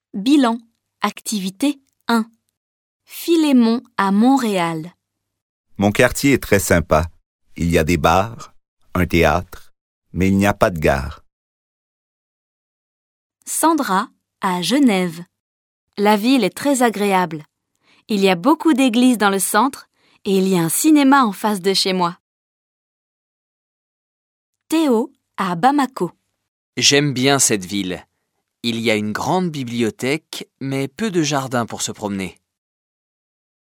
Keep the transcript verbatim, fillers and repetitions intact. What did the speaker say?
Bilan. Activité un. Philémon à Montréal. Mon quartier est très sympa. Il y a des bars, un théâtre, mais il n'y a pas de gare. Sandra à Genève. La ville est très agréable. Il y a beaucoup d'églises dans le centre et il y a un cinéma en face de chez moi. Théo à Bamako. J'aime bien cette ville. Il y a une grande bibliothèque, mais peu de jardins pour se promener.